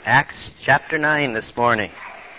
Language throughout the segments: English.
Acts chapter 9 this morning.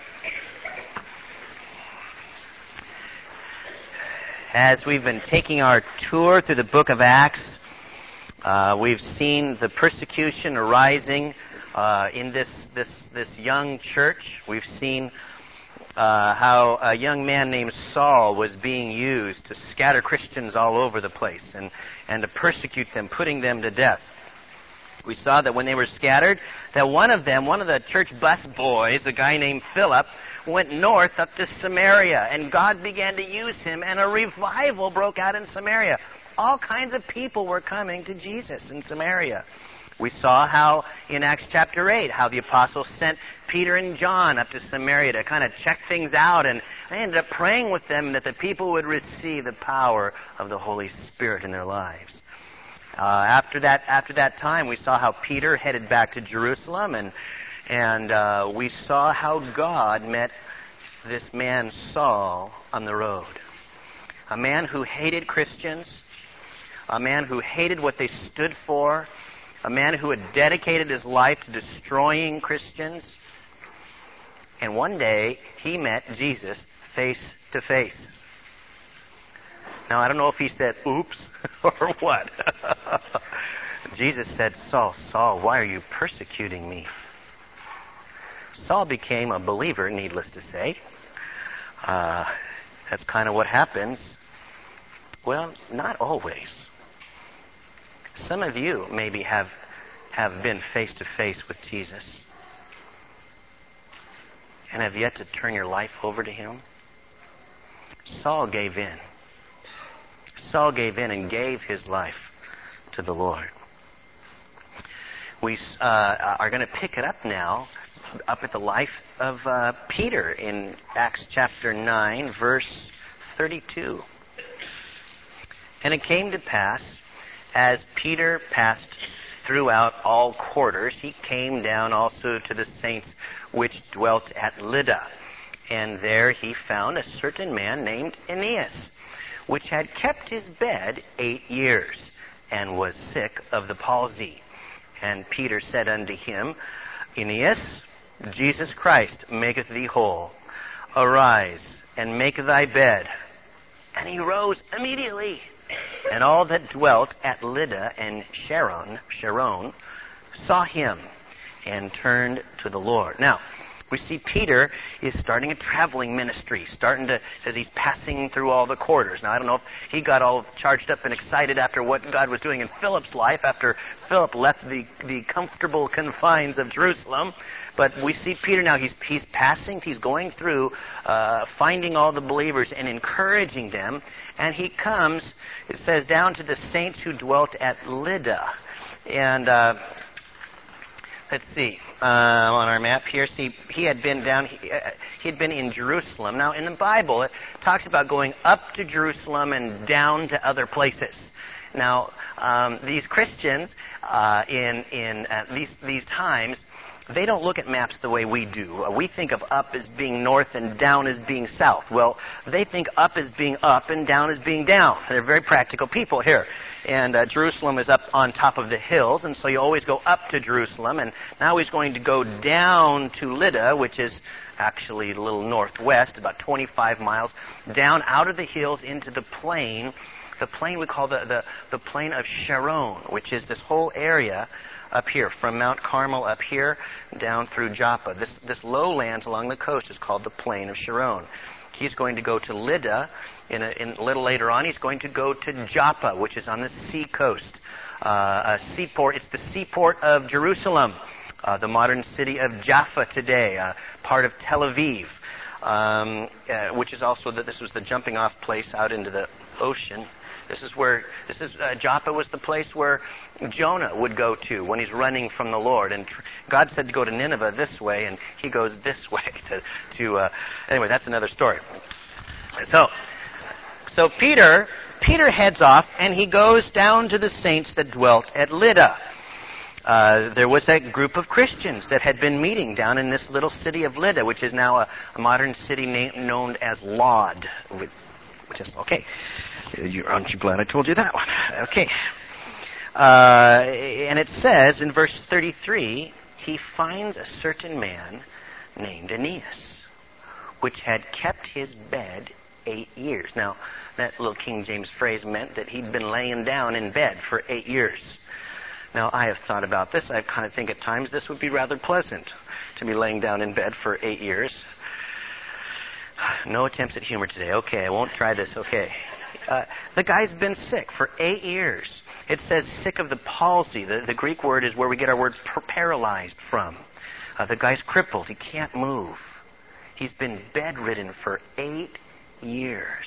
As we've been taking our tour through the book of Acts, we've seen the persecution arising in this young church. We've seen how a young man named Saul was being used to scatter Christians all over the place and to persecute them, putting them to death. We saw that when they were scattered, that one of the church bus boys, a guy named Philip, went north up to Samaria, and God began to use him, and a revival broke out in Samaria. All kinds of people were coming to Jesus in Samaria. We saw how, in Acts chapter 8, how the apostles sent Peter and John up to Samaria to kind of check things out, and they ended up praying with them that the people would receive the power of the Holy Spirit in their lives. After that time, we saw how Peter headed back to Jerusalem, and we saw how God met this man Saul on the road. A man who hated Christians, a man who hated what they stood for, a man who had dedicated his life to destroying Christians. And one day, he met Jesus face to face. Now, I don't know if he said, oops, or what. Jesus said, Saul, Saul, why are you persecuting me? Saul became a believer, needless to say. That's kind of what happens. Well, not always. Some of you maybe have been face to face with Jesus and have yet to turn your life over to Him. Saul gave in. Saul gave in and gave his life to the Lord. We are going to pick it up now, up at the life of Peter in Acts chapter 9, verse 32. And it came to pass, as Peter passed throughout all quarters, he came down also to the saints which dwelt at Lydda. And there he found a certain man named Aeneas, which had kept his bed 8 years, and was sick of the palsy. And Peter said unto him, Aeneas, Jesus Christ maketh thee whole. Arise, and make thy bed. And he rose immediately. And all that dwelt at Lydda and Sharon saw him, and turned to the Lord. Now, we see Peter is starting a traveling ministry, says he's passing through all the quarters. Now, I don't know if he got all charged up and excited after what God was doing in Philip's life, after Philip left the comfortable confines of Jerusalem. But we see Peter now, he's passing, he's going through, finding all the believers and encouraging them. And he comes, it says, down to the saints who dwelt at Lydda. And let's see, on our map here, see, he had been in Jerusalem. Now, in the Bible, it talks about going up to Jerusalem and down to other places. Now, these Christians, in these times, they don't look at maps the way we do. We think of up as being north and down as being south. Well, they think up as being up and down as being down. They're very practical people here. And Jerusalem is up on top of the hills, and so you always go up to Jerusalem. And now he's going to go down to Lydda, which is actually a little northwest, about 25 miles, down out of the hills into the plain. The plain we call the plain of Sharon, which is this whole area up here, from Mount Carmel up here, down through Joppa. This lowlands along the coast is called the plain of Sharon. He's going to go to Lydda, in a little later on. He's going to go to Joppa, which is on the sea coast. A seaport. It's the seaport of Jerusalem, the modern city of Jaffa today, part of Tel Aviv, which is also this was the jumping off place out into the ocean. Joppa was the place where Jonah would go to when he's running from the Lord. And God said to go to Nineveh this way, and he goes this way anyway, that's another story. So Peter heads off, and he goes down to the saints that dwelt at Lydda. There was a group of Christians that had been meeting down in this little city of Lydda, which is now a modern city known as Lod. Which is, okay. Aren't you glad I told you that one? Okay. And it says in verse 33, he finds a certain man named Aeneas, which had kept his bed 8 years. Now, that little King James phrase meant that he'd been laying down in bed for 8 years. Now, I have thought about this. I kind of think at times this would be rather pleasant to be laying down in bed for 8 years. No attempts at humor today. Okay, I won't try this. Okay. The guy's been sick for 8 years. It says sick of the palsy. The Greek word is where we get our word paralyzed from. The guy's crippled. He can't move. He's been bedridden for 8 years.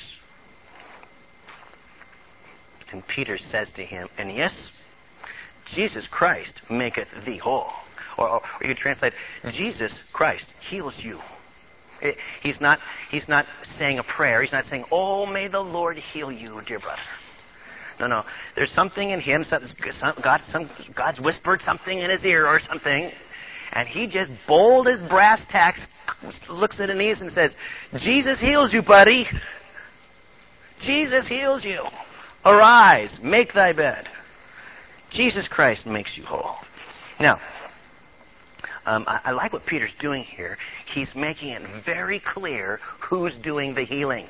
And Peter says to him, Aeneas, Jesus Christ maketh thee whole. Or you translate, Jesus Christ heals you. He's not saying a prayer. He's not saying, oh, may the Lord heal you, dear brother. No. There's something in him. God's whispered something in his ear or something. And he just bold as brass tacks looks at Aeneas and says, Jesus heals you, buddy. Jesus heals you. Arise, make thy bed. Jesus Christ makes you whole. Now, I like what Peter's doing here. He's making it very clear who's doing the healing.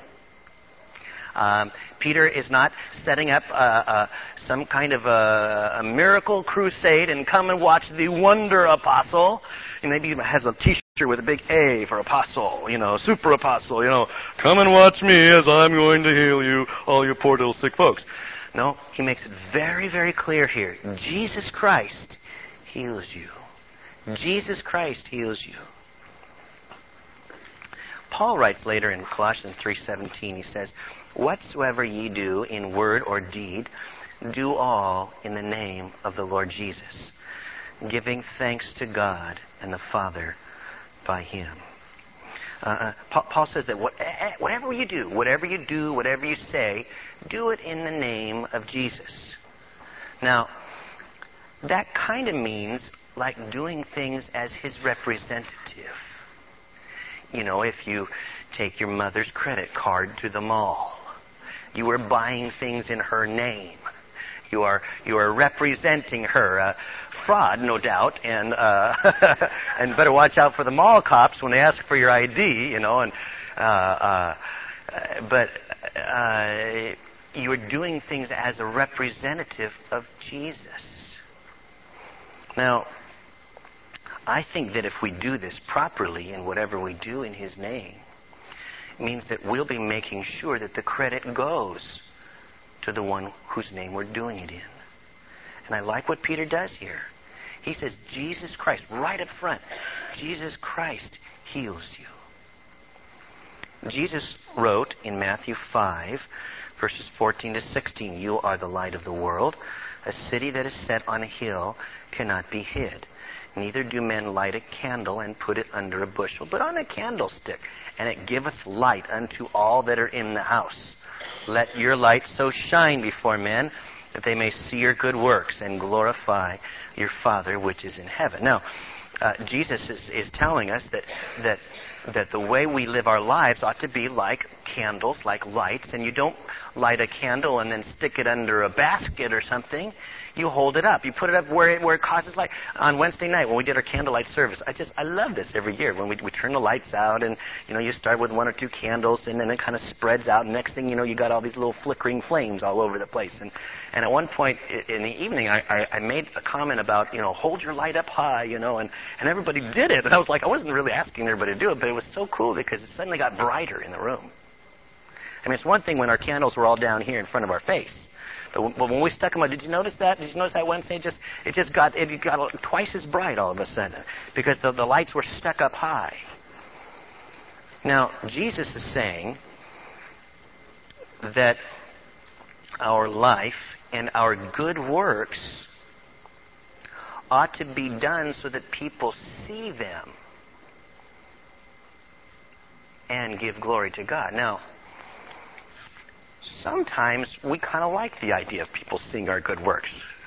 Peter is not setting up some kind of a miracle crusade and come and watch the wonder apostle. Maybe he has a T-shirt with a big A for apostle, super apostle, come and watch me as I'm going to heal you, all you poor little sick folks. No, he makes it very, very clear here. Jesus Christ heals you. Jesus Christ heals you. Paul writes later in Colossians 3:17, he says, whatsoever ye do in word or deed, do all in the name of the Lord Jesus, giving thanks to God and the Father by Him. Paul says that whatever you do, whatever you say, do it in the name of Jesus. Now, that kind of means like doing things as His representative. If you take your mother's credit card to the mall, you are buying things in her name. You are representing her. Fraud, no doubt, and and better watch out for the mall cops when they ask for your ID, but you are doing things as a representative of Jesus. Now, I think that if we do this properly in whatever we do in His name, it means that we'll be making sure that the credit goes to the one whose name we're doing it in. And I like what Peter does here. He says, Jesus Christ, right up front, Jesus Christ heals you. Jesus wrote in Matthew 5, verses 14 to 16, you are the light of the world. A city that is set on a hill cannot be hid. Neither do men light a candle and put it under a bushel, but on a candlestick, and it giveth light unto all that are in the house. Let your light so shine before men that they may see your good works and glorify your Father which is in heaven. Now, Jesus is telling us that the way we live our lives ought to be like candles, like lights, and you don't light a candle and then stick it under a basket or something. You hold it up. You put it up where it causes light. On Wednesday night when we did our candlelight service, I love this every year when we turn the lights out and you start with one or two candles and then it kind of spreads out. And next thing you know, you got all these little flickering flames all over the place. And at one point in the evening, I made a comment about hold your light up high, and everybody did it. And I was like, I wasn't really asking everybody to do it, but it was so cool because it suddenly got brighter in the room. I mean, it's one thing when our candles were all down here in front of our face. But when we stuck them out, did you notice that? Did you notice that Wednesday? It got twice as bright all of a sudden because the lights were stuck up high. Now, Jesus is saying that our life and our good works ought to be done so that people see them and give glory to God. Now, sometimes we kind of like the idea of people seeing our good works.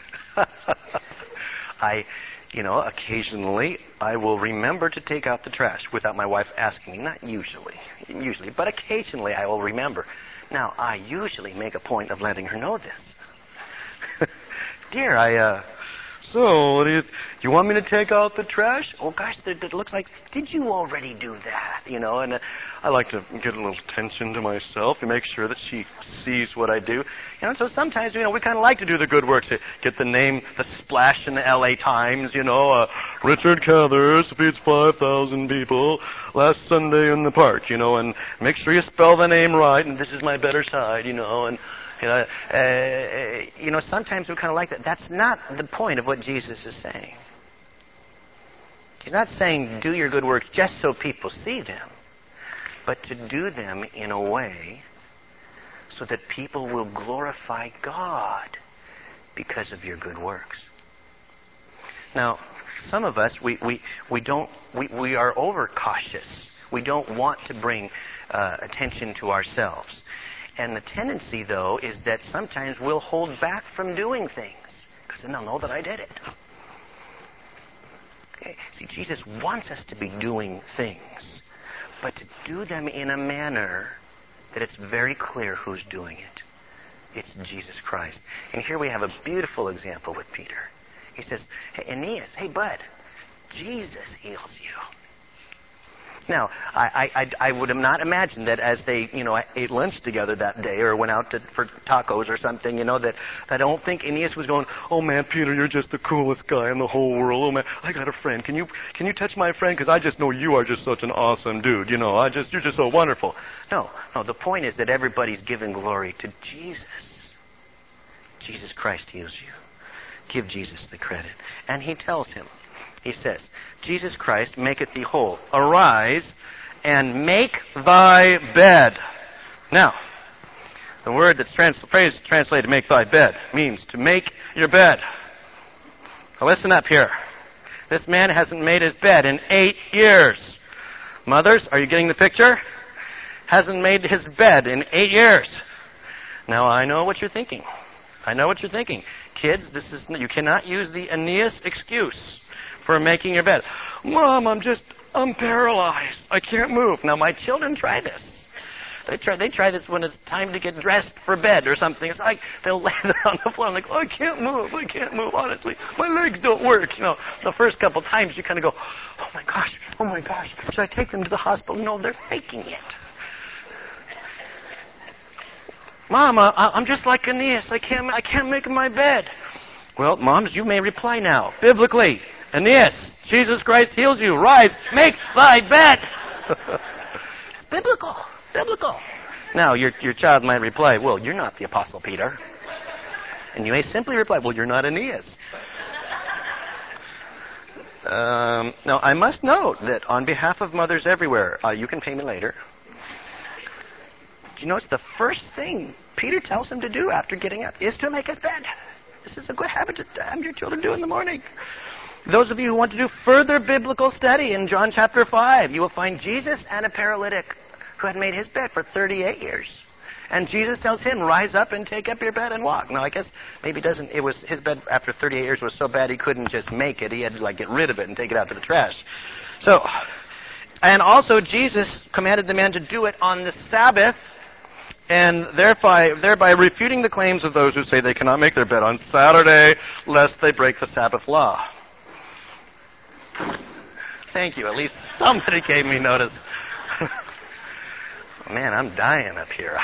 Occasionally I will remember to take out the trash without my wife asking me. Not usually, but occasionally I will remember. Now, I usually make a point of letting her know this. Dear, I So, what do you want me to take out the trash? Oh, gosh, it looks like, did you already do that? You know, and I like to get a little attention to myself and make sure that she sees what I do. You know, so sometimes, we kind of like to do the good work, to get the name, the splash in the L.A. Times, Richard Cathers feeds 5,000 people last Sunday in the park, and make sure you spell the name right, and this is my better side, and... sometimes we kind of like that. That's not the point of what Jesus is saying. He's not saying do your good works just so people see them, but to do them in a way so that people will glorify God because of your good works. Now, some of us, we are overcautious. We don't want to bring attention to ourselves. And the tendency, though, is that sometimes we'll hold back from doing things, because then they'll know that I did it. Okay. See, Jesus wants us to be doing things, but to do them in a manner that it's very clear who's doing it. It's Jesus Christ. And here we have a beautiful example with Peter. He says, hey, Aeneas, hey, bud, Jesus heals you. Now, I would have not imagined that as they, ate lunch together that day or went out for tacos or something, that I don't think Aeneas was going, oh man, Peter, you're just the coolest guy in the whole world. Oh man, I got a friend. Can you touch my friend? Because I just know you are just such an awesome dude. You're just so wonderful. No, the point is that everybody's giving glory to Jesus. Jesus Christ heals you. Give Jesus the credit. And he tells him, he says, Jesus Christ maketh thee whole. Arise and make thy bed. Now, the word phrase translated make thy bed means to make your bed. Now listen up here. This man hasn't made his bed in 8 years. Mothers, are you getting the picture? Hasn't made his bed in 8 years. Now I know what you're thinking. Kids, you cannot use the Aeneas excuse for making your bed. Mom, I'm paralyzed. I can't move. Now, my children try this. They try this when it's time to get dressed for bed or something. It's like they'll lay there on the floor. I'm like, oh, I can't move, honestly. My legs don't work. The first couple times you kind of go, oh my gosh, should I take them to the hospital? No, they're faking it. Mom, I'm just like Aeneas. I can't make my bed. Well, moms, you may reply now. Biblically, Aeneas, Jesus Christ heals you. Rise, make thy bed. Biblical. Now, your child might reply, well, you're not the Apostle Peter. And you may simply reply, well, you're not Aeneas. Now, I must note that on behalf of mothers everywhere, you can pay me later. Do you know it's the first thing Peter tells him to do after getting up is to make his bed. This is a good habit to have your children do in the morning. Those of you who want to do further biblical study in John chapter 5, you will find Jesus and a paralytic who had made his bed for 38 years. And Jesus tells him, rise up and take up your bed and walk. Now, I guess maybe his bed after 38 years was so bad he couldn't just make it. He had to get rid of it and take it out to the trash. And also Jesus commanded the man to do it on the Sabbath, and thereby refuting the claims of those who say they cannot make their bed on Saturday, lest they break the Sabbath law. Thank you. At least somebody gave me notice. Man, I'm dying up here.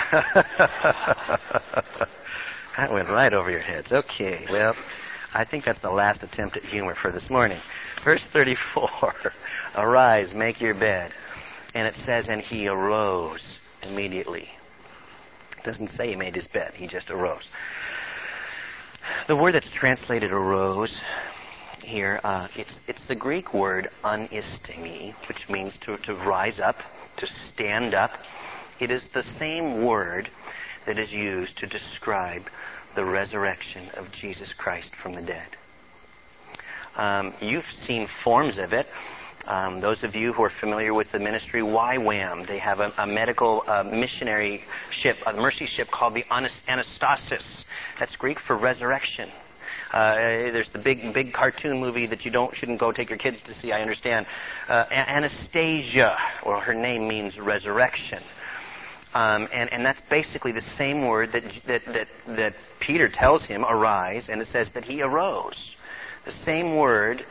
That went right over your heads. Okay, well, I think that's the last attempt at humor for this morning. Verse 34, arise, make your bed. And it says, and he arose immediately. It doesn't say he made his bed, he just arose. The word that's translated arose here, it's the Greek word anistemi, which means to rise up, to stand up. It is the same word that is used to describe the resurrection of Jesus Christ from the dead. You've seen forms of it. Those of you who are familiar with the ministry YWAM, they have a medical missionary ship, a mercy ship called the Anastasis. That's Greek for resurrection. There's the big cartoon movie that you shouldn't go take your kids to see, I understand. Anastasia, well, her name means resurrection. And that's basically the same word that Peter tells him, arise, and it says that he arose. The same word,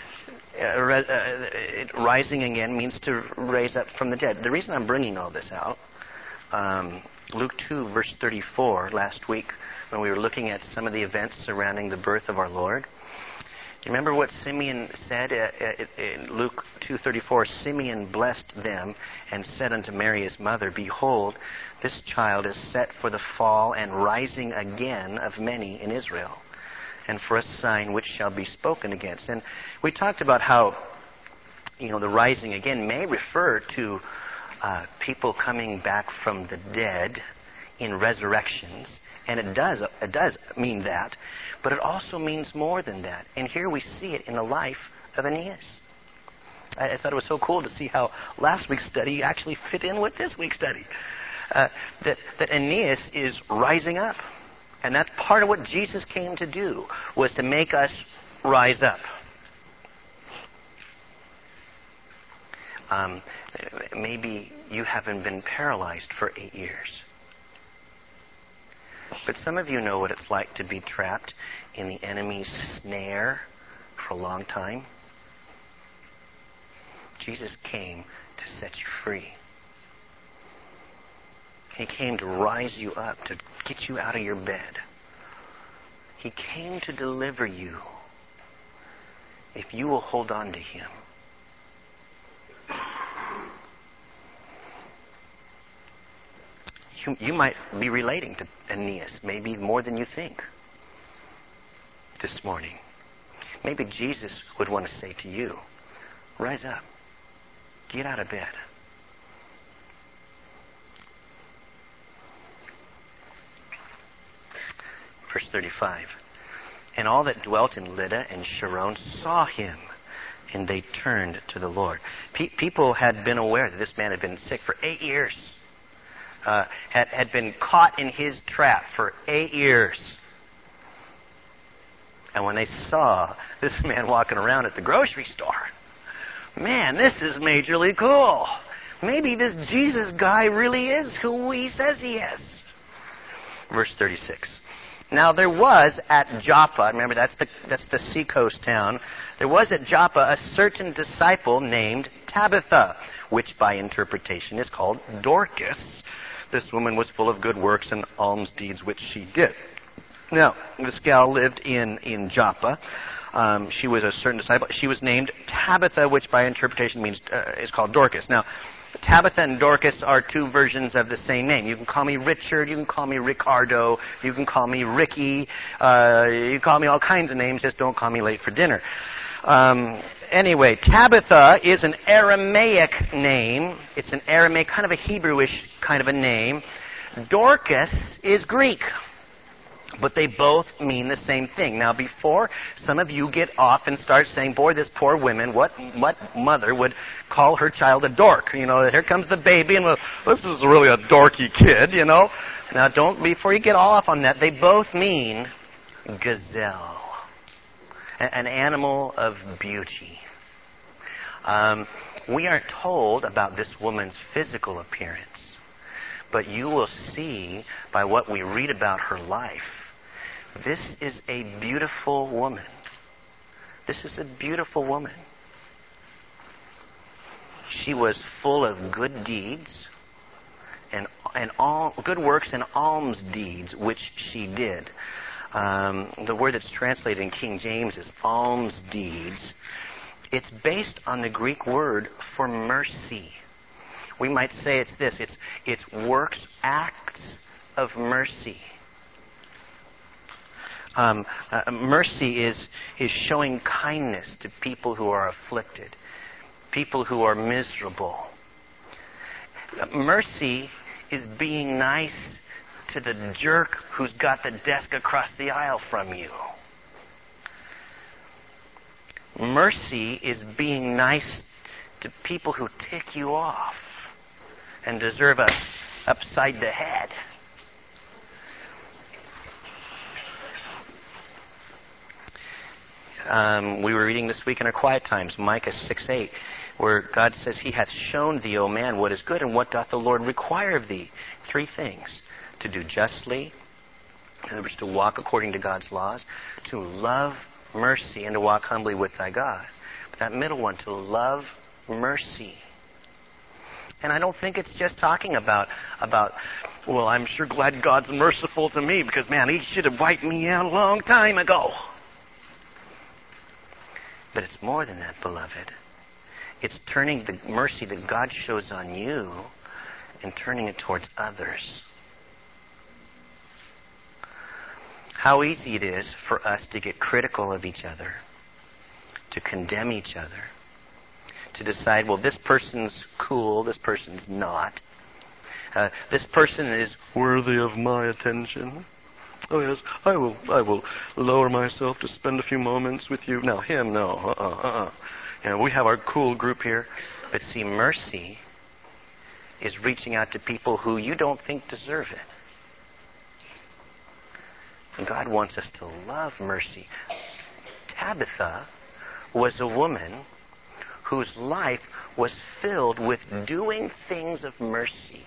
rising again, means to raise up from the dead. The reason I'm bringing all this out, Luke 2, verse 34, last week, when we were looking at some of the events surrounding the birth of our Lord. You remember what Simeon said in Luke 2:34? Simeon blessed them and said unto Mary his mother, Behold, this child is set for the fall and rising again of many in Israel, and for a sign which shall be spoken against. And we talked about how, the rising again may refer to people coming back from the dead in resurrections. And it does mean that, but it also means more than that. And here we see it in the life of Aeneas. I thought it was so cool to see how last week's study actually fit in with this week's study. That Aeneas is rising up. And that's part of what Jesus came to do, was to make us rise up. Maybe you haven't been paralyzed for 8 years. But some of you know what it's like to be trapped in the enemy's snare for a long time. Jesus came to set you free. He came to rise you up, to get you out of your bed. He came to deliver you if you will hold on to Him. You might be relating to Aeneas, maybe more than you think, this morning. Maybe Jesus would want to say to you, rise up. Get out of bed. Verse 35. And all that dwelt in Lydda and Sharon saw him, and they turned to the Lord. People had been aware that this man had been sick for 8 years. Had been caught in his trap for 8 years. And when they saw this man walking around at the grocery store, man, this is majorly cool. Maybe this Jesus guy really is who he says he is. Verse 36. Now there was at Joppa, remember that's the seacoast town, there was at Joppa a certain disciple named Tabitha, which by interpretation is called Dorcas. This woman was full of good works and alms deeds which she did. Now, this gal lived in Joppa. She was a certain disciple. She was named Tabitha, which by interpretation means is called Dorcas. Now, Tabitha and Dorcas are two versions of the same name. You can call me Richard, you can call me Ricardo, you can call me Ricky, you can call me all kinds of names, just don't call me late for dinner. Anyway, Tabitha is an Aramaic name. It's an Aramaic, kind of a Hebrewish kind of a name. Dorcas is Greek. But they both mean the same thing. Now, before some of you get off and start saying, boy, this poor woman, what mother would call her child a dork? Here comes the baby, and this is really a dorky kid, Now, before you get all off on that, they both mean gazelle. An animal of beauty. We aren't told about this woman's physical appearance, but you will see by what we read about her life, this is a beautiful woman. This is a beautiful woman. She was full of good deeds and all good works and alms deeds, which she did. The word that's translated in King James is alms deeds. It's based on the Greek word for mercy. We might say it's this. It's works, acts of mercy. Mercy is showing kindness to people who are afflicted, people who are miserable. Mercy is being nice to the jerk who's got the desk across the aisle from you. Mercy is being nice to people who tick you off and deserve us upside the head. We were reading this week in our quiet times, Micah 6:8, where God says, He hath shown thee, O man, what is good, and what doth the Lord require of thee? 3 things. To do justly, in other words, to walk according to God's laws, to love mercy and to walk humbly with thy God. But that middle one, to love mercy. And I don't think it's just talking about, well, I'm sure glad God's merciful to me because, man, He should have wiped me out a long time ago. But it's more than that, beloved. It's turning the mercy that God shows on you and turning it towards others. How easy it is for us to get critical of each other, to condemn each other, to decide, well, this person's cool, this person's not. This person is worthy of my attention. Oh yes, I will lower myself to spend a few moments with you. Now him, no, You know, we have our cool group here. But see, mercy is reaching out to people who you don't think deserve it. And God wants us to love mercy. Tabitha was a woman whose life was filled with doing things of mercy.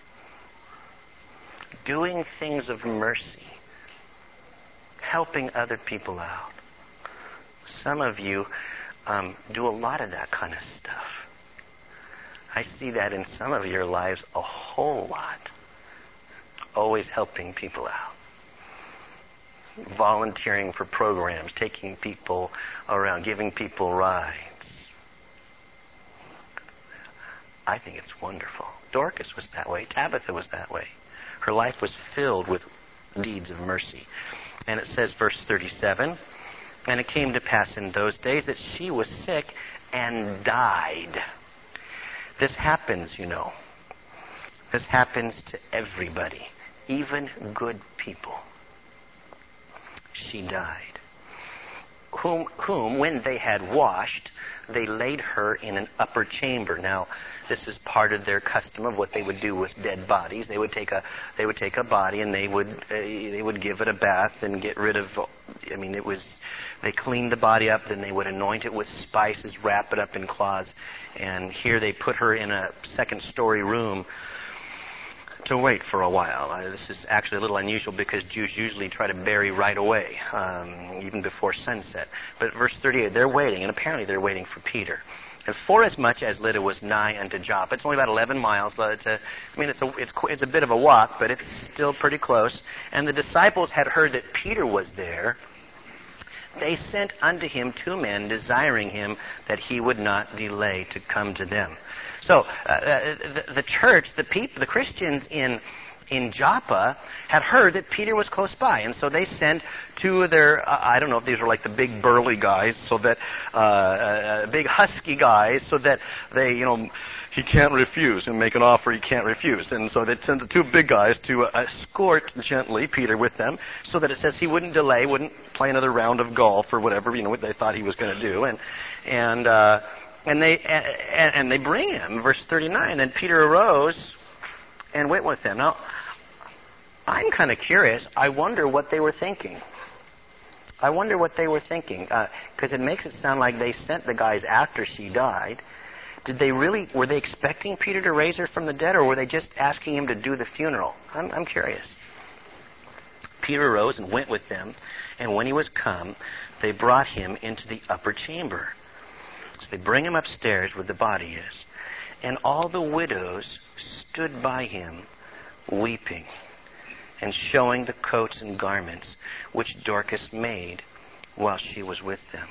Doing things of mercy. Helping other people out. Some of you do a lot of that kind of stuff. I see that in some of your lives a whole lot. Always helping people out. Volunteering for programs, taking people around, giving people rides. I think it's wonderful. Dorcas was that way. Tabitha was that way. Her life was filled with deeds of mercy. And it says, verse 37, and it came to pass in those days that she was sick and died. This happens, you know. This happens to everybody, even good people. She died. Whom, when they had washed, they laid her in an upper chamber. Now, this is part of their custom of what they would do with dead bodies. They would take a body and they would give it a bath and get rid of. They cleaned the body up, then they would anoint it with spices, wrap it up in cloths, and here they put her in a second-story room to wait for a while. This is actually a little unusual because Jews usually try to bury right away, even before sunset. But verse 38, they're waiting, and apparently they're waiting for Peter. And forasmuch as Lydda was nigh unto Joppa, it's only about 11 miles. It's a bit of a walk, but it's still pretty close. And the disciples had heard that Peter was there. They sent unto him 2 men, desiring him that he would not delay to come to them. So the church, the Christians in Joppa had heard that Peter was close by, and so they sent 2 of their, I don't know if these were like the big burly guys, so that, big husky guys, so that they, he can't refuse, and make an offer he can't refuse. And so they sent the 2 big guys to escort gently Peter with them, so that it says he wouldn't delay, wouldn't play another round of golf or whatever, what they thought he was going to do. And they bring him, verse 39, and Peter arose and went with them. Now, I'm kind of curious. I wonder what they were thinking. Because it makes it sound like they sent the guys after she died. Were they expecting Peter to raise her from the dead, or were they just asking him to do the funeral? I'm curious. Peter arose and went with them, and when he was come, they brought him into the upper chamber. So they bring him upstairs where the body is. And all the widows stood by him, weeping, and showing the coats and garments which Dorcas made while she was with them.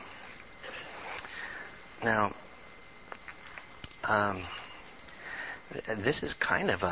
Now, this is kind of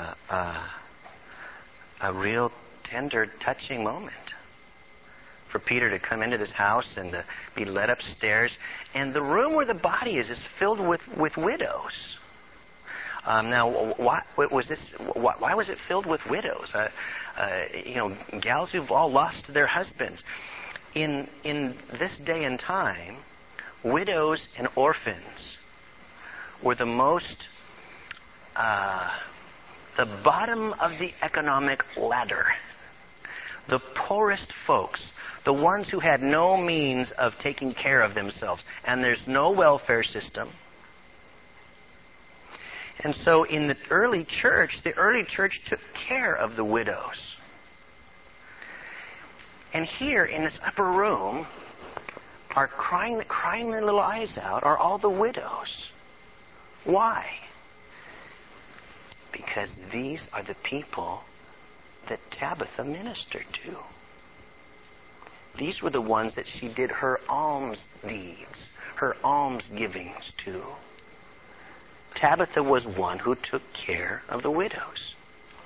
a real tender, touching moment for Peter to come into this house and to be led upstairs. And the room where the body is filled with widows. Now, why was it filled with widows? Gals who've all lost their husbands. In this day and time, widows and orphans were the most, the bottom of the economic ladder. The poorest folks, the ones who had no means of taking care of themselves, and there's no welfare system. And so in the early church took care of the widows. And here in this upper room, are crying their little eyes out are all the widows. Why? Because these are the people that Tabitha ministered to. These were the ones that she did her alms deeds, her alms givings to. Tabitha was one who took care of the widows.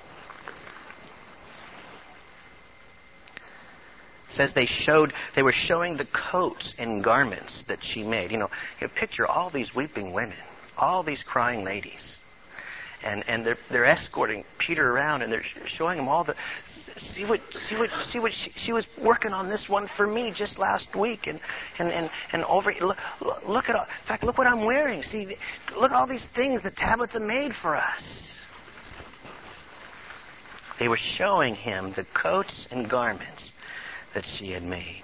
It says they were showing the coats and garments that she made. You picture all these weeping women, all these crying ladies. And they're escorting Peter around, and they're showing him all the see what she was working on this one for me just last week, and over look at all, in fact, look what I'm wearing. See, look at all these things that Tabitha made for us. They were showing him the coats and garments that she had made.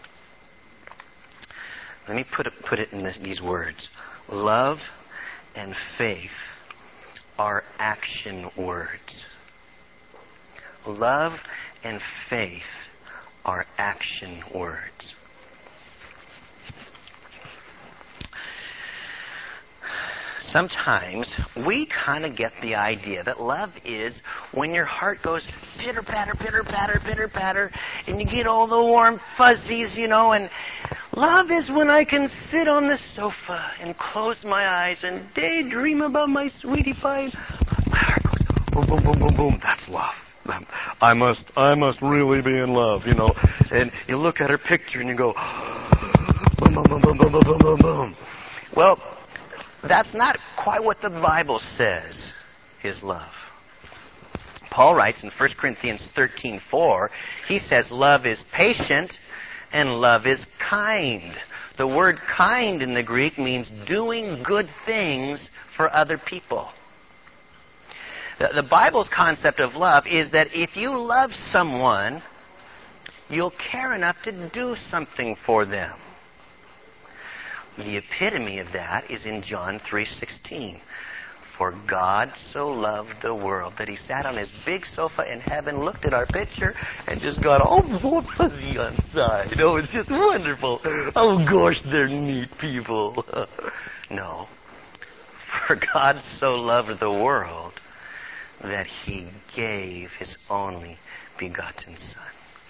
Let me put it in these words: love and faith are action words. Love and faith are action words. Sometimes we kind of get the idea that love is when your heart goes pitter patter, pitter patter, pitter patter, and you get all the warm fuzzies, and love is when I can sit on the sofa and close my eyes and daydream about my sweetie pie. My heart goes boom, boom, boom, boom, boom. That's love. I must really be in love, And you look at her picture and you go boom, boom, boom, boom, boom, boom, boom, boom. Well, that's not quite what the Bible says is love. Paul writes in 1 Corinthians 13:4, he says love is patient and love is kind. The word kind in the Greek means doing good things for other people. The Bible's concept of love is that if you love someone, you'll care enough to do something for them. The epitome of that is in John 3:16. For God so loved the world that he sat on his big sofa in heaven, looked at our picture, and just got all fuzzy inside. Oh, it's just wonderful. Oh, gosh, they're neat people. No. For God so loved the world that he gave his only begotten Son.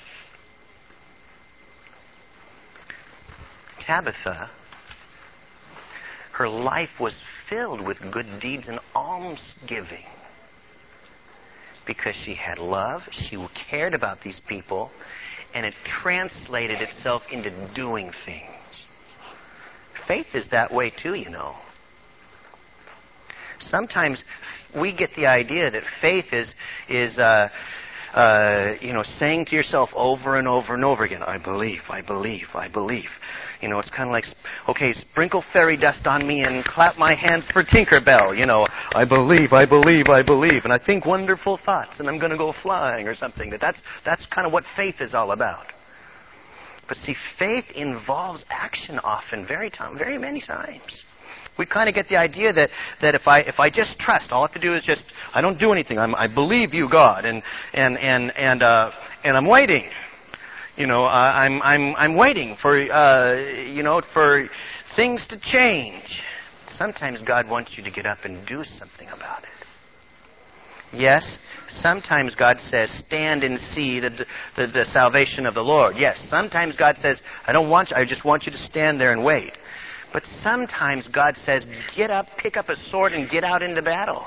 Tabitha, her life was filled with good deeds and almsgiving because she had love, she cared about these people, and it translated itself into doing things. Faith is that way too, Sometimes we get the idea that faith is saying to yourself over and over and over again, I believe, I believe, I believe. It's kind of like, okay, sprinkle fairy dust on me and clap my hands for Tinkerbell. I believe, I believe, I believe. And I think wonderful thoughts and I'm going to go flying or something. That's kind of what faith is all about. But see, faith involves action often, very many times. We kind of get the idea that if I just trust, all I have to do is just, I don't do anything. I believe you, God, and I'm waiting. I'm waiting for for things to change. Sometimes God wants you to get up and do something about it. Yes, sometimes God says, stand and see the salvation of the Lord. Yes, sometimes God says, I just want you to stand there and wait. But sometimes God says, get up, pick up a sword, and get out into battle.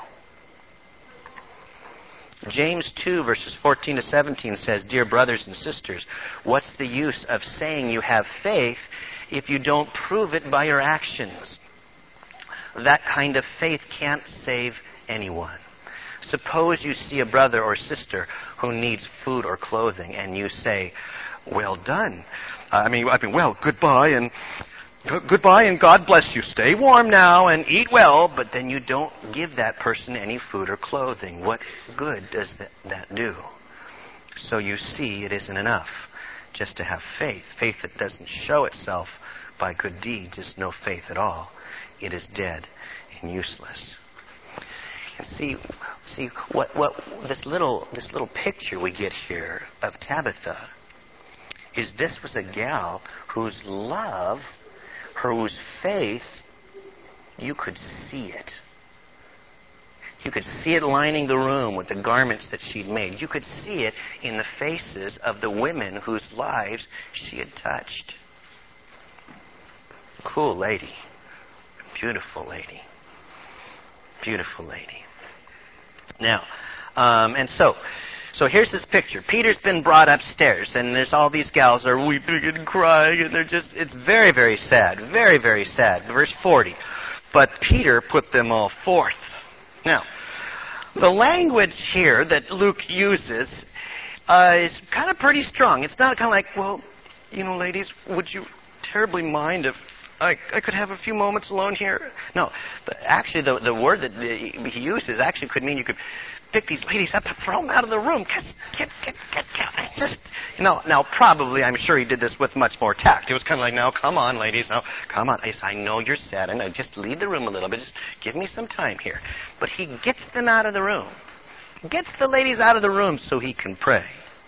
James 2, verses 14 to 17 says, Dear brothers and sisters, what's the use of saying you have faith if you don't prove it by your actions? That kind of faith can't save anyone. Suppose you see a brother or sister who needs food or clothing, and you say, well done. Goodbye, and God bless you. Stay warm now and eat well, but then you don't give that person any food or clothing. What good does that do? So you see, it isn't enough just to have faith. Faith that doesn't show itself by good deeds is no faith at all. It is dead and useless. And see what this little picture we get here of Tabitha is this was a gal whose love whose faith, you could see it. You could see it lining the room with the garments that she'd made. You could see it in the faces of the women whose lives she had touched. Cool lady. Beautiful lady. Beautiful lady. Now, and so here's this picture. Peter's been brought upstairs, and there's all these gals are weeping and crying, and it's very, very sad. Very, very sad. Verse 40. But Peter put them all forth. Now, the language here that Luke uses is kind of pretty strong. It's not kind of like, well, ladies, would you terribly mind if I could have a few moments alone here? No, actually, the word that he uses actually could mean you could pick these ladies up and throw them out of the room. Get. Just, now probably, I'm sure he did this with much more tact. It was kind of like, now, come on, ladies, now, come on. Yes, I know you're sad, and just leave the room a little bit. Just give me some time here. But he gets them out of the room. Gets the ladies out of the room so he can pray.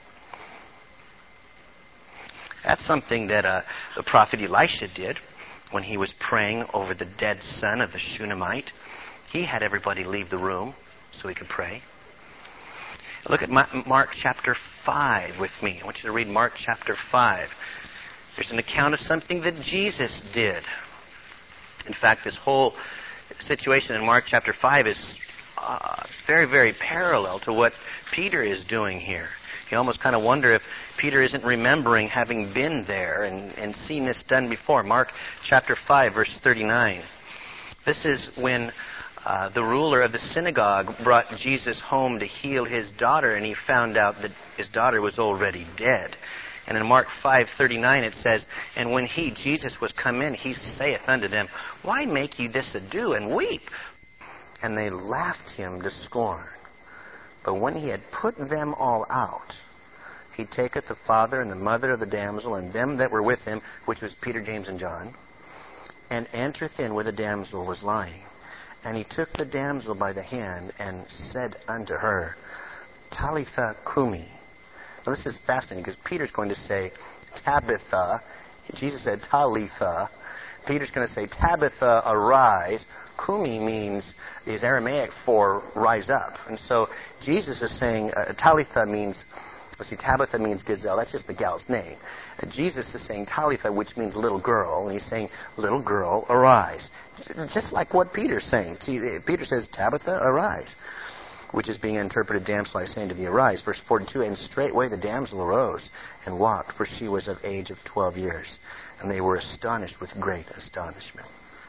That's something that the prophet Elisha did when he was praying over the dead son of the Shunammite. He had everybody leave the room so he could pray. Look at Mark chapter 5 with me. I want you to read Mark chapter 5. There's an account of something that Jesus did. In fact, this whole situation in Mark chapter 5 is very, very parallel to what Peter is doing here. You almost kind of wonder if Peter isn't remembering having been there and seen this done before. Mark chapter 5, verse 39. This is when the ruler of the synagogue brought Jesus home to heal his daughter, and he found out that his daughter was already dead. And in Mark 5:39 it says, And when he, Jesus, was come in, he saith unto them, Why make ye this ado, and weep? And they laughed him to scorn. But when he had put them all out, he taketh the father and the mother of the damsel, and them that were with him, which was Peter, James, and John, and entereth in where the damsel was lying. And he took the damsel by the hand, and said unto her, Talitha cumi. Now this is fascinating, because Peter's going to say Tabitha. Jesus said Talitha. Peter's going to say, Tabitha, arise. Cumi is Aramaic for rise up. And so Jesus is saying, Talitha means, Tabitha means gazelle. That's just the gal's name. Jesus is saying Talitha, which means little girl. And he's saying, little girl, arise. Just like what Peter's saying. See, Peter says, Tabitha, arise. Which is being interpreted, damsel, I say unto thee, arise. Verse 42, And straightway the damsel arose and walked, for she was of age of 12 years. And they were astonished with great astonishment.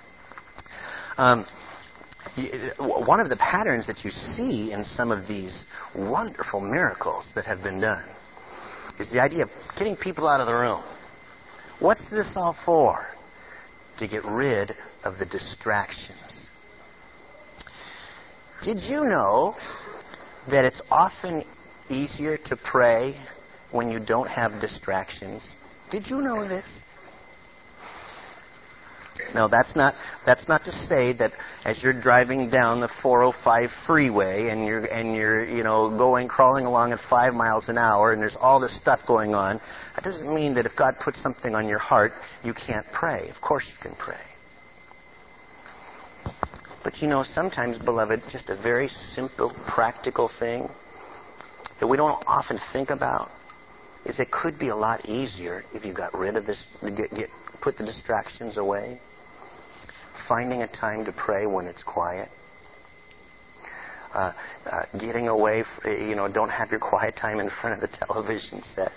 One of the patterns that you see in some of these wonderful miracles that have been done is the idea of getting people out of the room. What's this all for? To get rid of the distractions. Did you know that it's often easier to pray when you don't have distractions? Did you know this? No, that's not to say that as you're driving down the 405 freeway and you're crawling along at 5 miles an hour and there's all this stuff going on, that doesn't mean that if God puts something on your heart, you can't pray. Of course you can pray. But sometimes, beloved, just a very simple, practical thing that we don't often think about is it could be a lot easier if you got rid of this, put the distractions away. Finding a time to pray when it's quiet. Getting away, don't have your quiet time in front of the television set.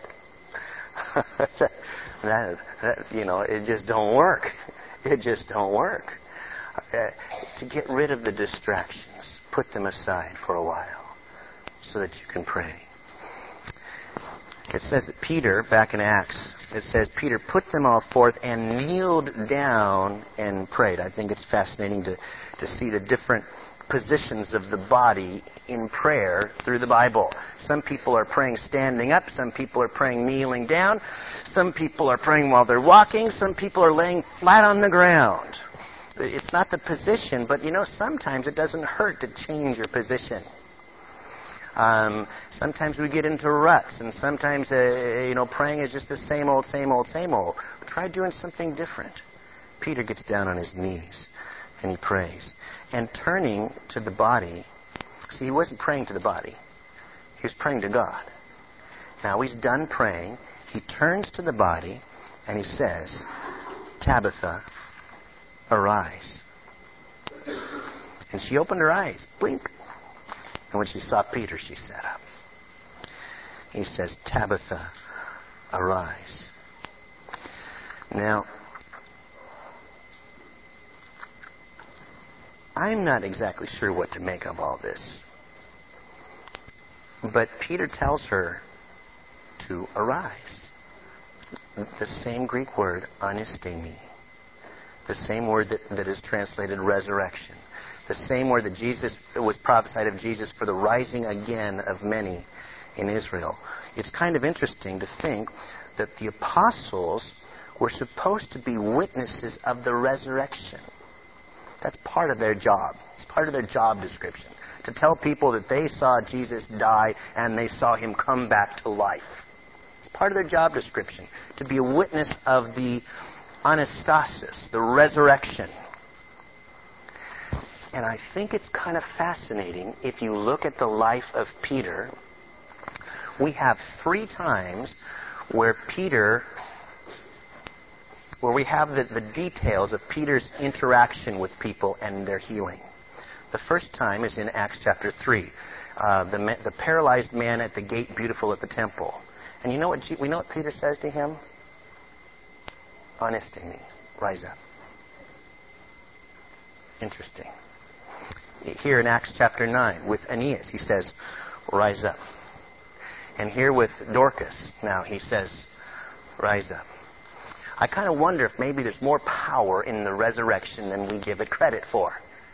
It just don't work. It just don't work. To get rid of the distractions, put them aside for a while so that you can pray. It says that Peter, back in Acts, it says Peter put them all forth and kneeled down and prayed. I think it's fascinating to see the different positions of the body in prayer through the Bible. Some people are praying standing up. Some people are praying kneeling down. Some people are praying while they're walking. Some people are laying flat on the ground. It's not the position, but sometimes it doesn't hurt to change your position. Sometimes we get into ruts, and sometimes, praying is just the same old. Try doing something different. Peter gets down on his knees and he prays. And turning to the body, see, he wasn't praying to the body. He was praying to God. Now he's done praying. He turns to the body and he says, Tabitha, arise. And she opened her eyes. Blink. And when she saw Peter, she sat up. He says, Tabitha, arise. Now, I'm not exactly sure what to make of all this. But Peter tells her to arise. The same Greek word, anistemi. The same word that is translated resurrection. The same word that Jesus was prophesied of Jesus for the rising again of many in Israel. It's kind of interesting to think that the apostles were supposed to be witnesses of the resurrection. That's part of their job. It's part of their job description. To tell people that they saw Jesus die and they saw him come back to life. It's part of their job description. To be a witness of the anastasis, the resurrection. And I think it's kind of fascinating if you look at the life of Peter. We have 3 times where we have the details of Peter's interaction with people and their healing. The first time is in Acts chapter 3. The paralyzed man at the gate beautiful at the temple. And you know what Peter says to him? Anistemi, rise up. Interesting. Here in Acts chapter 9 with Aeneas, he says, rise up. And here with Dorcas, now he says, rise up. I kind of wonder if maybe there's more power in the resurrection than we give it credit for.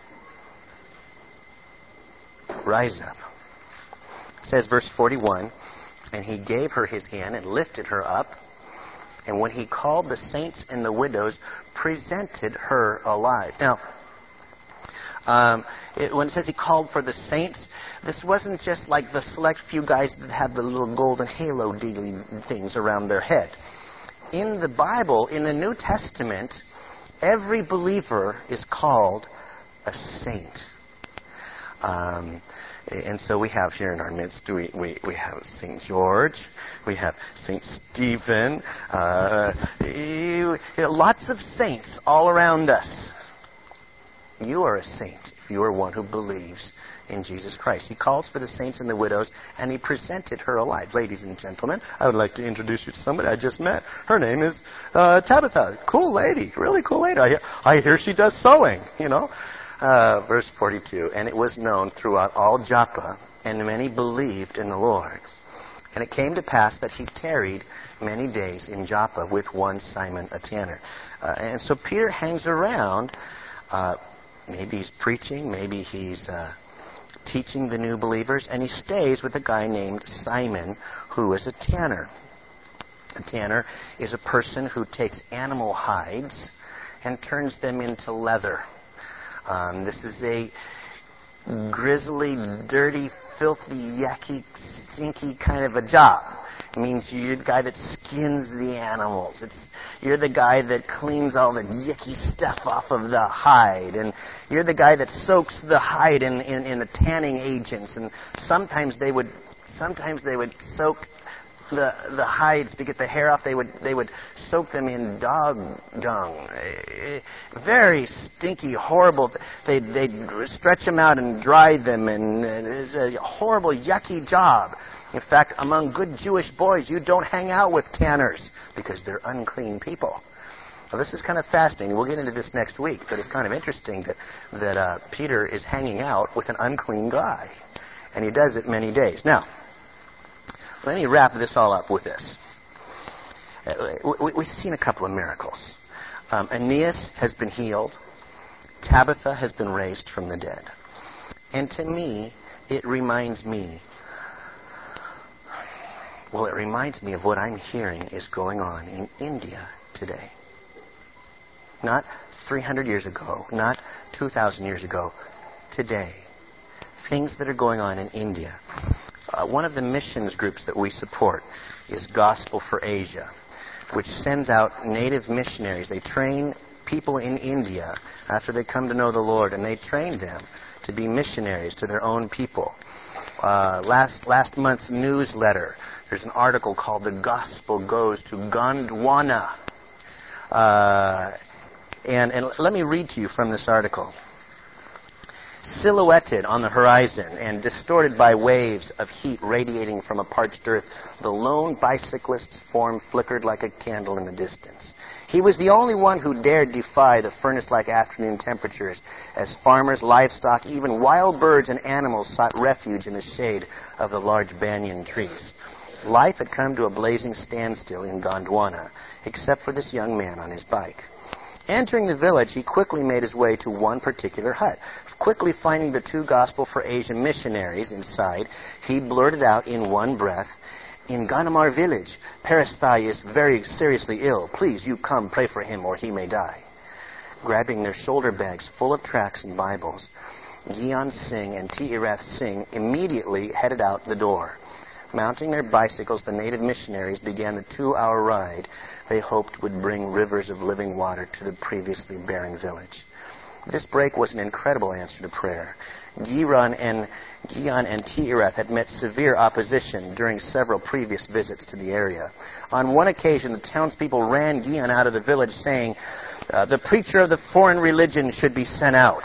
Rise up. It says, verse 41, and he gave her his hand and lifted her up. And when he called the saints and the presented her alive. Now, when it says he called for the saints, this wasn't just like the select few guys that had the little golden halo dealy things around their head. In the Bible, in the New Testament, every believer is called a saint. And so we have here in our midst, we have St. George, we have St. Stephen, lots of saints all around us. You are a saint if you are one who believes in Jesus Christ. He calls for the saints and the widows, and he presented her alive. Ladies and gentlemen, I would like to introduce you to somebody I just met. Her name is Tabitha. Cool lady, really cool lady. I hear she does sewing, Verse 42, and it was known throughout all Joppa, and many believed in the Lord. And it came to pass that he tarried many days in Joppa with one Simon a tanner. And so Peter hangs around. Maybe he's preaching, maybe he's teaching the new believers, and he stays with a guy named Simon, who is a tanner. A tanner is a person who takes animal hides and turns them into leather. This is a grisly, dirty, filthy, yucky, stinky kind of a job. It means you're the guy that skins the animals. You're the guy that cleans all the yucky stuff off of the hide. And you're the guy that soaks the hide in the tanning agents. And sometimes they would soak the hides to get the hair off. They would soak them in dog dung. Very stinky, horrible. They'd stretch them out and dry them, and it's a horrible, yucky job. In fact, among good Jewish boys, you don't hang out with tanners because they're unclean people. Now, this is kind of fascinating. We'll get into this next week, but it's kind of interesting that Peter is hanging out with an unclean guy, and he does it many days. Now, let me wrap this all up with this. We've seen a couple of miracles. Aeneas has been healed. Tabitha has been raised from the dead. And to me, it reminds me of what I'm hearing is going on in India today. Not 300 years ago, not 2,000 years ago, today. Things that are going on in India. One of the missions groups that we support is Gospel for Asia, which sends out native missionaries. They train people in India after they come to know the Lord, and they train them to be missionaries to their own people. Last month's newsletter, there's an article called "The Gospel Goes to Gondwana." And let me read to you from this article. Silhouetted on the horizon and distorted by waves of heat radiating from a parched earth, the lone bicyclist's form flickered like a candle in the distance. He was the only one who dared defy the furnace-like afternoon temperatures as farmers, livestock, even wild birds and animals sought refuge in the shade of the large banyan trees. Life had come to a blazing standstill in Gondwana, except for this young man on his bike. Entering the village, he quickly made his way to one particular hut. Quickly finding the 2 Gospel for Asia missionaries inside, he blurted out in one breath, "In Ganamar village, Parasthai is very seriously ill. Please, you come pray for him or he may die." Grabbing their shoulder bags full of tracts and Bibles, Gyan Singh and T. Irath Singh immediately headed out the door. Mounting their bicycles, the native missionaries began the 2-hour ride they hoped would bring rivers of living water to the previously barren village. This break was an incredible answer to prayer. Gyan and T. Irath had met severe opposition during several previous visits to the area. On one occasion, the townspeople ran Gyan out of the village, saying, "The preacher of the foreign religion should be sent out."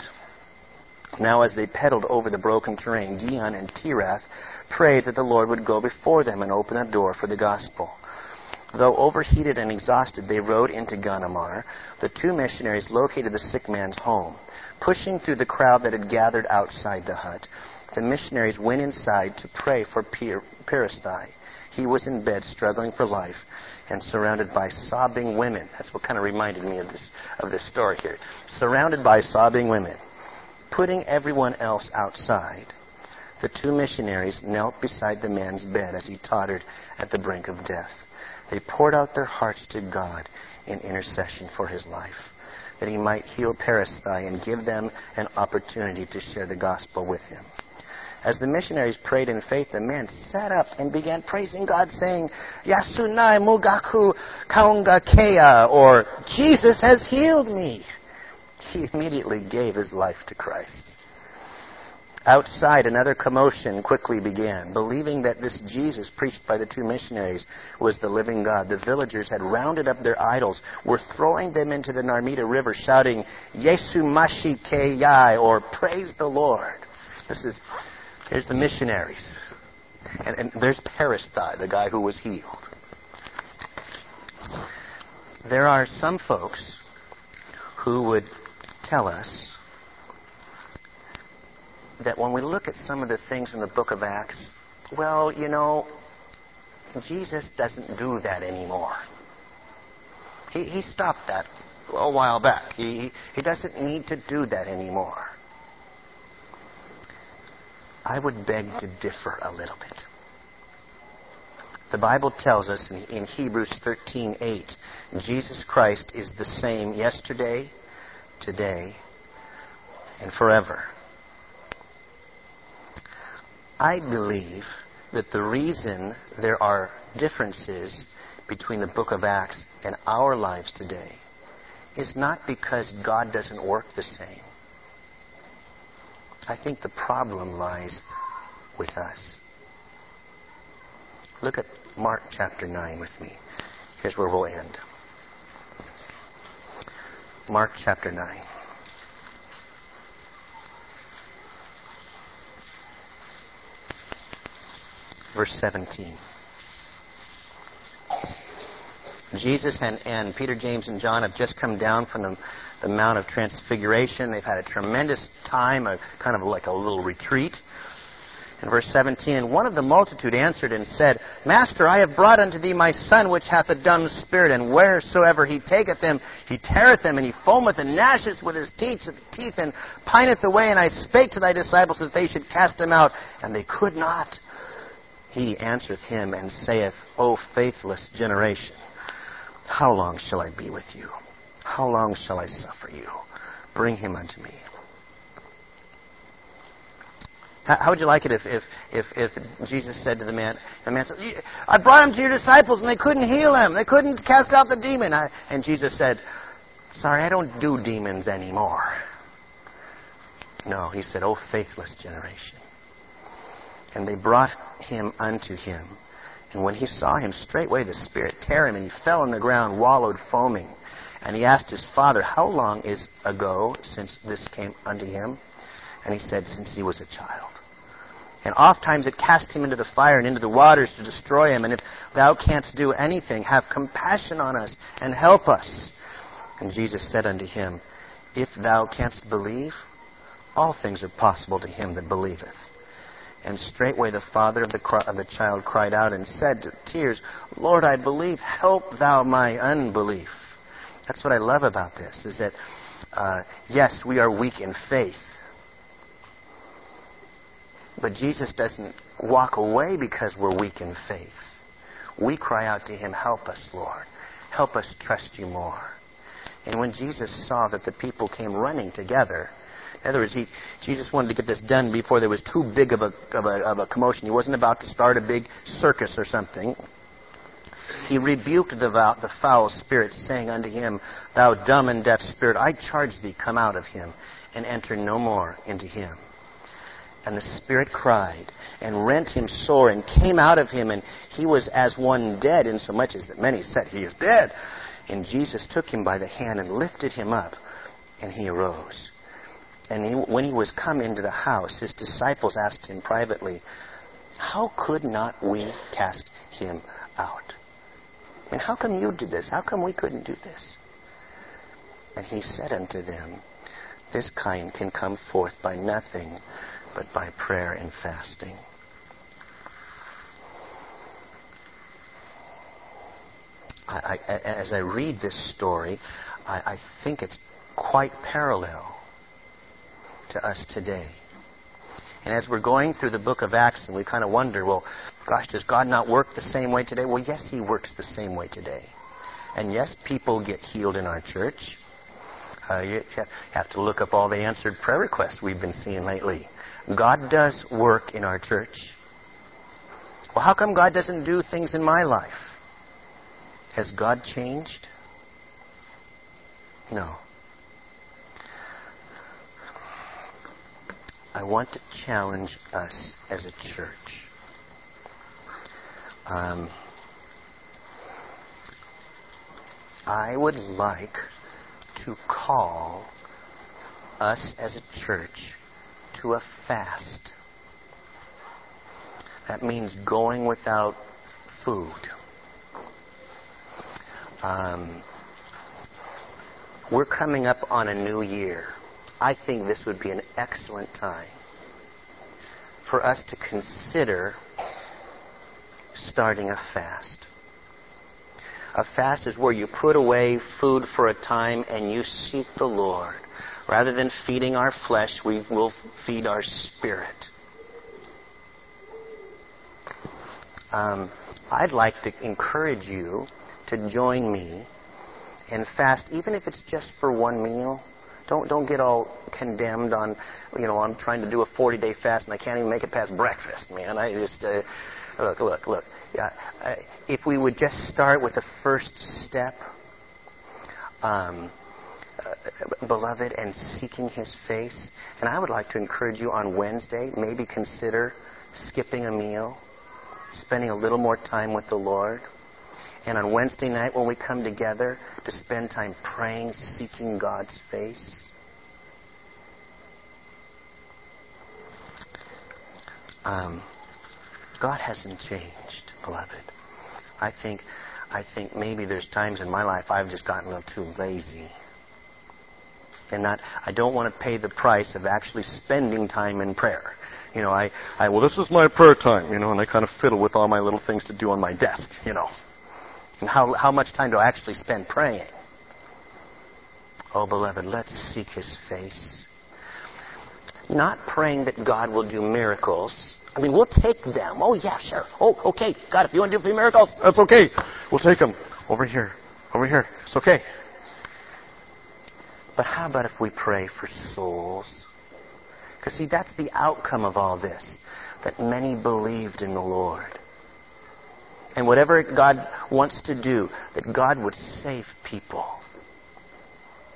Now, as they pedaled over the broken terrain, Gyan and T. Irath prayed that the Lord would go before them and open a door for the gospel. Though overheated and exhausted, they rode into Ganamar. The 2 missionaries located the sick man's home. Pushing through the crowd that had gathered outside the hut, the missionaries went inside to pray for Parasthai. He was in bed, struggling for life, and surrounded by sobbing women. That's what kind of reminded me of this story here. Surrounded by sobbing women. Putting everyone else outside, the 2 missionaries knelt beside the man's bed as he tottered at the brink of death. They poured out their hearts to God in intercession for his life, that he might heal Parasthai and give them an opportunity to share the gospel with him. As the missionaries prayed in faith, the man sat up and began praising God, saying, "Yasunai Mugaku Kaungakeya," or "Jesus has healed me." He immediately gave his life to Christ. Outside, another commotion quickly began. Believing that this Jesus preached by the 2 missionaries was the living God, the villagers had rounded up their idols, were throwing them into the Narmita River, shouting, "Yesu Mashi Ke Yai," or "Praise the Lord." Here's the missionaries. And there's Parasthai, the guy who was healed. There are some folks who would tell us that when we look at some of the things in the book of Acts, well, Jesus doesn't do that anymore. He stopped that a while back. He doesn't need to do that anymore. I would beg to differ a little bit. The Bible tells us in Hebrews 13:8, Jesus Christ is the same yesterday, today, and forever. I believe that the reason there are differences between the book of Acts and our lives today is not because God doesn't work the same. I think the problem lies with us. Look at Mark chapter 9 with me. Here's where we'll end. Mark chapter 9. Verse 17. Jesus and Peter, James, and John have just come down from the Mount of Transfiguration. They've had a tremendous time, kind of like a little retreat. In verse 17, "And one of the multitude answered and said, Master, I have brought unto thee my son, which hath a dumb spirit, and wheresoever he taketh him, he teareth them, and he foameth and gnasheth with his teeth, and pineth away. And I spake to thy disciples that they should cast him out, and they could not. He answereth him and saith, O faithless generation, how long shall I be with you? How long shall I suffer you? Bring him unto me." How would you like it if Jesus said to the man said, "I brought him to your disciples and they couldn't heal him. They couldn't cast out the demon." And Jesus said, Sorry, I don't do demons anymore. No, he said, "O faithless generation." And they brought him unto him. And when he saw him, straightway the spirit tear him, and he fell on the ground, wallowed, foaming. And he asked his father, "How long is ago since this came unto him?" And he said, "Since he was a child. And oft times it cast him into the fire and into the waters to destroy him. And if thou canst do anything, have compassion on us and help us." And Jesus said unto him, "If thou canst believe, all things are possible to him that believeth." And straightway the father of the child cried out and said to tears, "Lord, I believe, help thou my unbelief." That's what I love about this, is that, yes, we are weak in faith. But Jesus doesn't walk away because we're weak in faith. We cry out to him, "Help us, Lord. Help us trust you more." And when Jesus saw that the people came running together, in other words, Jesus wanted to get this done before there was too big of a commotion. He wasn't about to start a big circus or something. He rebuked the foul spirit, saying unto him, "Thou dumb and deaf spirit, I charge thee, come out of him, and enter no more into him." And the spirit cried, and rent him sore, and came out of him, and he was as one dead, insomuch as that many said, "He is dead." And Jesus took him by the hand, and lifted him up, and he arose. And when he was come into the house, his disciples asked him privately, "How could not we cast him out? And how come you did this? How come we couldn't do this?" And he said unto them, "This kind can come forth by nothing but by prayer and fasting." As I read this story, I think it's quite parallel to us today. And as we're going through the book of Acts, and we kind of wonder, well, gosh, does God not work the same way today? Well, yes, he works the same way today. And yes, people get healed in our church. You have to look up all the answered prayer requests we've been seeing lately. God does work in our church. Well, how come God doesn't do things in my life? Has God changed? No. I want to challenge us as a church. I would like to call us as a church to a fast. That means going without food. We're coming up on a new year. I think this would be an excellent time for us to consider starting a fast. A fast is where you put away food for a time and you seek the Lord. Rather than feeding our flesh, we will feed our spirit. I'd like to encourage you to join me and fast, even if it's just for one meal. Don't get all condemned on, I'm trying to do a 40-day fast and I can't even make it past breakfast, man. I just, look. Yeah, if we would just start with the first step, beloved, and seeking his face. And I would like to encourage you on Wednesday, maybe consider skipping a meal, spending a little more time with the Lord. And on Wednesday night when we come together to spend time praying, seeking God's face. God hasn't changed, beloved. I think maybe there's times in my life I've just gotten a little too lazy. And I don't want to pay the price of actually spending time in prayer. Well, this is my prayer time, and I kind of fiddle with all my little things to do on my desk, And how much time do I actually spend praying? Oh, beloved, let's seek his face. Not praying that God will do miracles. I mean, we'll take them. Oh, yeah, sure. Oh, okay. God, if you want to do a few miracles, that's okay. We'll take them. Over here. It's okay. But how about if we pray for souls? Because, see, that's the outcome of all this. That many believed in the Lord. And whatever God wants to do, that God would save people.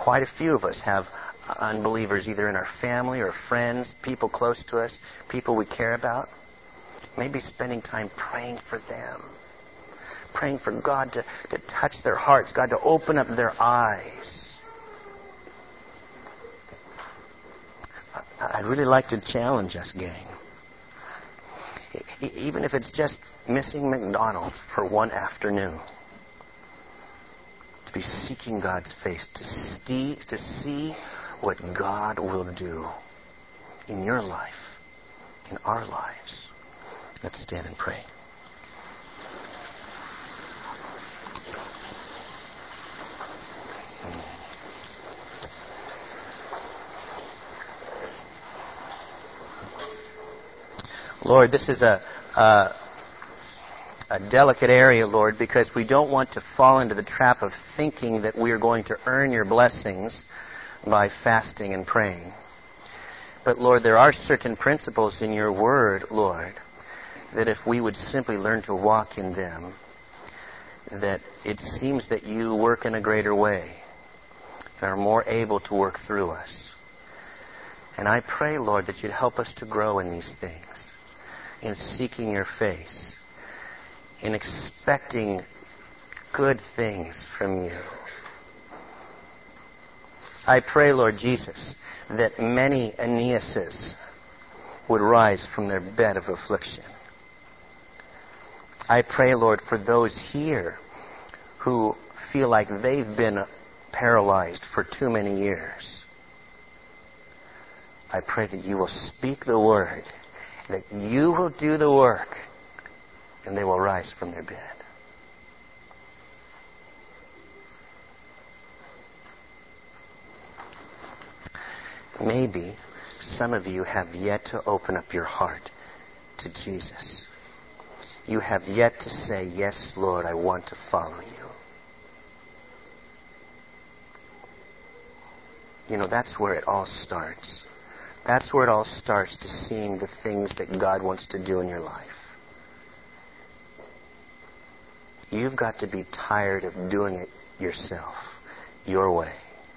quite a few of us have unbelievers either in our family or friends, people close to us, people we care about. Maybe spending time praying for them. Praying for God to touch their hearts, God to open up their eyes. I'd really like to challenge us, gang. Even if it's just missing McDonald's for one afternoon. To be seeking God's face. To see what God will do in your life, in our lives. Let's stand and pray. Lord, this is a delicate area, Lord, because we don't want to fall into the trap of thinking that we are going to earn your blessings by fasting and praying. But, Lord, there are certain principles in your word, Lord, that if we would simply learn to walk in them, that it seems that you work in a greater way and are more able to work through us. And I pray, Lord, that you'd help us to grow in these things, in seeking your face, in expecting good things from you. I pray, Lord Jesus, that many Aeneases would rise from their bed of affliction. I pray, Lord, for those here who feel like they've been paralyzed for too many years. I pray that you will speak the word, that you will do the work, and they will rise from their bed. Maybe some of you have yet to open up your heart to Jesus. You have yet to say, yes, Lord, I want to follow you. You know, that's where it all starts. That's where it all starts, to seeing the things that God wants to do in your life. You've got to be tired of doing it yourself, your way.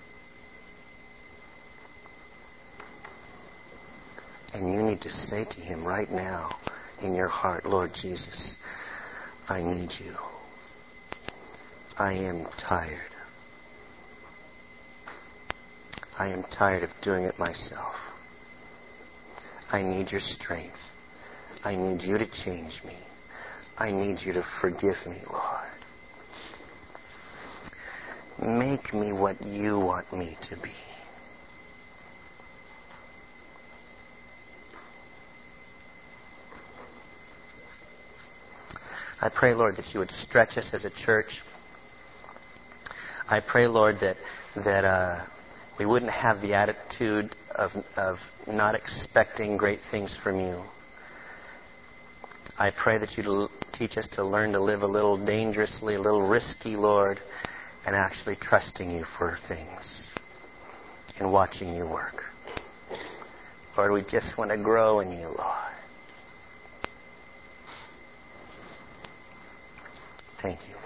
And you need to say to Him right now in your heart, Lord Jesus, I need you. I am tired. I am tired of doing it myself. I need your strength. I need you to change me. I need you to forgive me, Lord. Make me what you want me to be. I pray, Lord, that you would stretch us as a church. I pray, Lord, that we wouldn't have the attitude of not expecting great things from you. I pray that you'd teach us to learn to live a little dangerously, a little risky, Lord, and actually trusting you for things and watching you work. Lord, we just want to grow in you, Lord. Thank you.